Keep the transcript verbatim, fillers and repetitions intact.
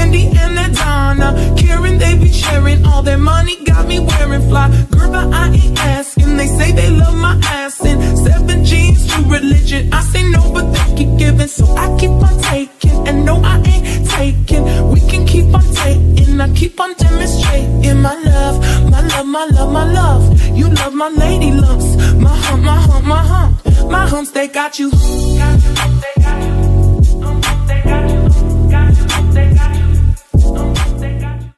Brandy and that Donna, Karen, they be sharing all their money, got me wearing fly. Girl, but I ain't asking. They say they love my ass and seven jeans to religion. I say no, but they keep giving, so I keep on taking. And no, I ain't taking. We can keep on taking. I keep on demonstrating my love, my love, my love, my love. You love my lady lumps, my hump, my hump, my hump, my humps. They got you. Got you.